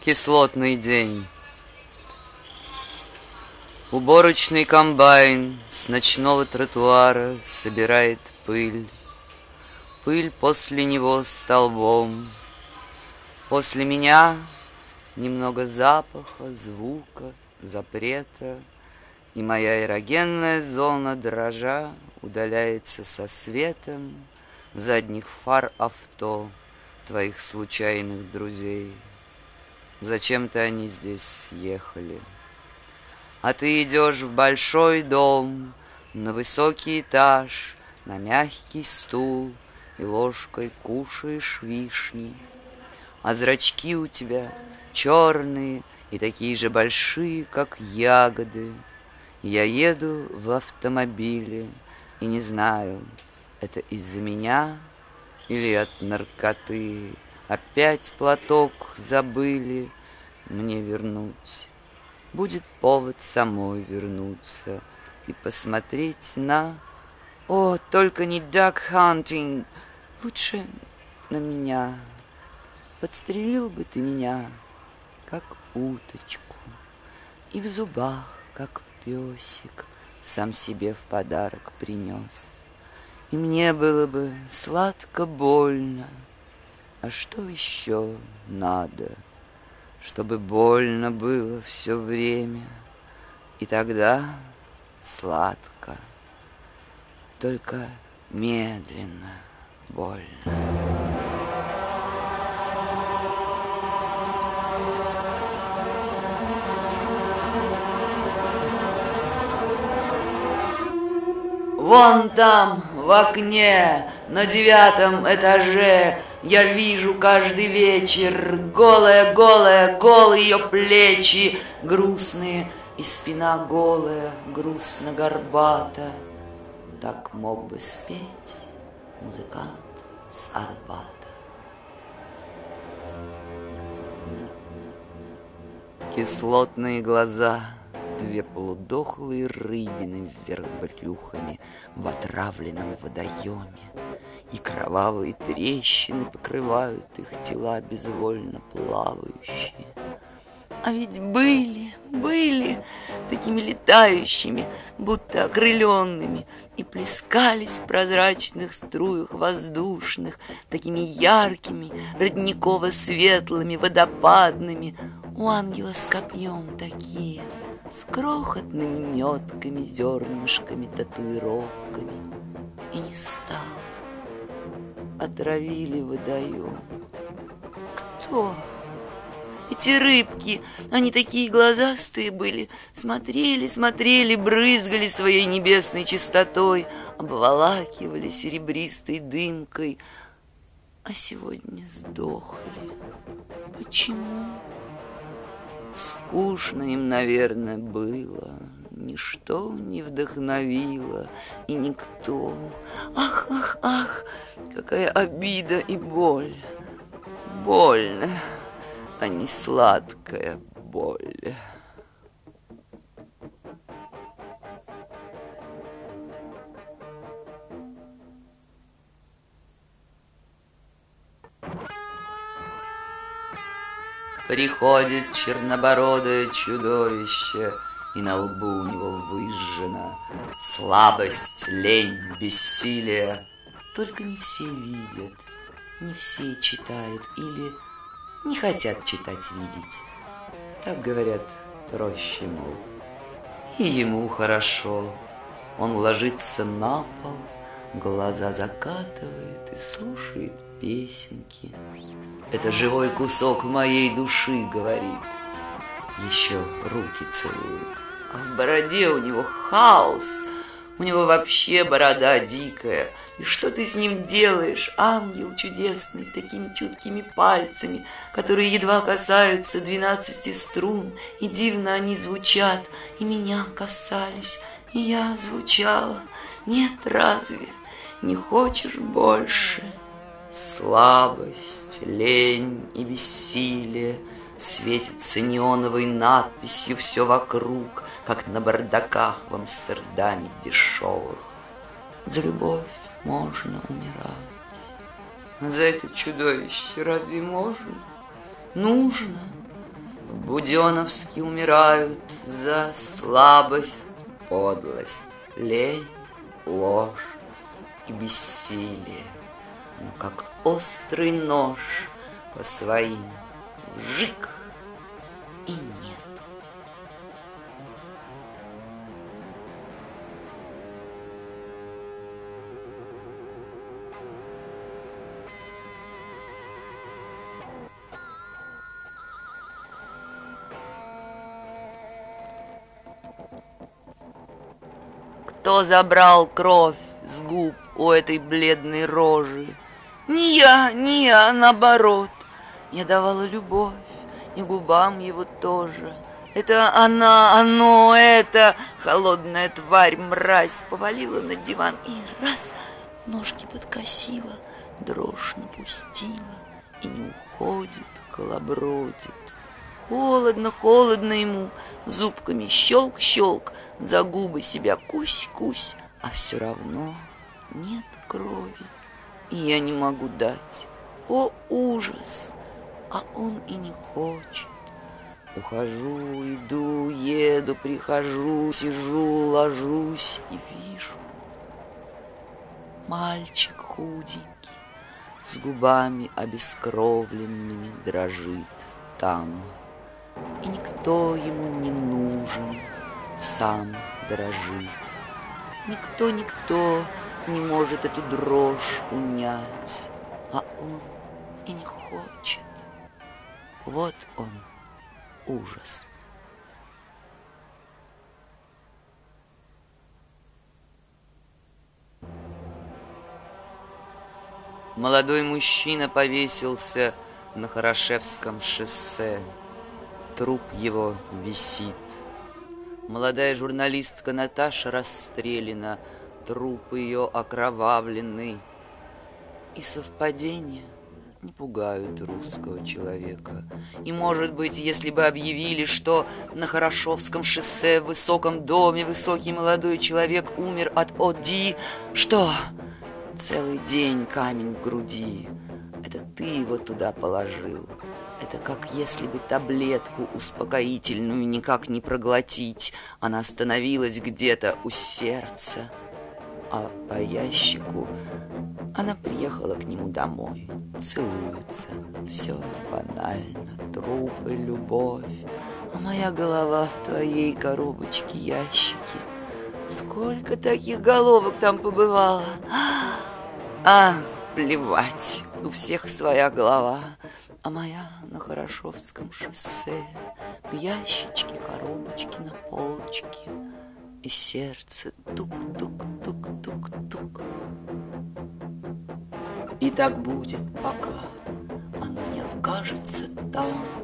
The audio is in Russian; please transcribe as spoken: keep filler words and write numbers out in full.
Кислотный день. Уборочный комбайн с ночного тротуара собирает пыль. Пыль после него столбом. После меня немного запаха, звука, запрета, и моя эрогенная зона, дрожа, удаляется со светом задних фар авто твоих случайных друзей. Зачем-то они здесь ехали. А ты идешь в большой дом, на высокий этаж, на мягкий стул, и ложкой кушаешь вишни. А зрачки у тебя черные и такие же большие, как ягоды. Я еду в автомобиле и не знаю, это из-за меня или от наркоты. Опять платок забыли мне вернуть. Будет повод самой вернуться и посмотреть на... О, только не duck-hunting, лучше на меня. Подстрелил бы ты меня, как уточку, и в зубах, как песик, сам себе в подарок принес. И мне было бы сладко больно. А что еще надо, чтобы больно было все время? И тогда сладко, только медленно больно. Вон там, в окне, на девятом этаже, я вижу каждый вечер голая-голая, голые ее плечи, грустные, и спина голая, грустно-горбата. Так мог бы спеть музыкант с Арбата. Кислотные глаза, две полудохлые рыбины вверх брюхами в отравленном водоеме, и кровавые трещины покрывают их тела, безвольно плавающие. А ведь были, были такими летающими, будто окрыленными, и плескались в прозрачных струях воздушных, такими яркими, родниково-светлыми, водопадными. У ангела с копьем такие, с крохотными метками, зернышками, татуировками. И не стал. Отравили водоем. Кто? Эти рыбки, они такие глазастые были, смотрели, смотрели, брызгали своей небесной чистотой, обволакивали серебристой дымкой, а сегодня сдохли. Почему? Скучно им, наверное, было, ничто не вдохновило, и никто. Ах, ах, ах, какая обида и боль. Больно, а не сладкая боль. Приходит чернобородое чудовище, и на лбу у него выжжена слабость, лень, бессилие. Только не все видят, не все читают или не хотят читать, видеть. Так говорят, проще, мол. И ему хорошо. Он ложится на пол, глаза закатывает и слушает песенки. Это живой кусок моей души, говорит. Еще руки целует. А в бороде у него хаос. У него вообще борода дикая. И что ты с ним делаешь, ангел чудесный, с такими чуткими пальцами, которые едва касаются двенадцати струн, и дивно они звучат, и меня касались, и я звучала. Нет, разве не хочешь больше? Слабость, лень и бессилие светится неоновой надписью все вокруг, как на бардаках в Амстердаме дешевых. За любовь можно умирать. А за это чудовище разве можно? Нужно. В Буденновске умирают за слабость, подлость, лень, ложь и бессилие. Но как острый нож по своим вжик и нет. Кто забрал кровь с губ у этой бледной рожи? Не я, не я, наоборот. Я давала любовь, и губам его тоже. Это она, оно, это холодная тварь, мразь, повалила на диван и раз ножки подкосила, дрожь напустила и не уходит, колобродит. Холодно, холодно ему, зубками щелк-щелк, за губы себя кусь-кусь, а все равно нет крови, и я не могу дать. О, ужас! А он и не хочет. Ухожу, иду, еду, прихожу, сижу, ложусь и вижу. Мальчик худенький, с губами обескровленными дрожит там. И никто ему не нужен, сам дрожит. Никто, никто не может эту дрожь унять, а он и не хочет. Вот он, ужас. Молодой мужчина повесился на Хорошевском шоссе. Труп его висит. Молодая журналистка Наташа расстреляна, труп ее окровавленный. И совпадения не пугают русского человека. И, может быть, если бы объявили, что на Хорошевском шоссе в высоком доме высокий молодой человек умер от ОДИ, что? Целый день камень в груди. Это ты его туда положил. Это как если бы таблетку успокоительную никак не проглотить. Она остановилась где-то у сердца. А по ящику она приехала к нему домой. Целуются. Все банально. Трупы, любовь. А моя голова в твоей коробочке ящики. Сколько таких головок там побывало. А, плевать. У всех своя голова. А моя на Хорошевском шоссе, в ящичке, коробочке, на полочке, и сердце тук-тук-тук-тук-тук. И так будет, пока оно не окажется там.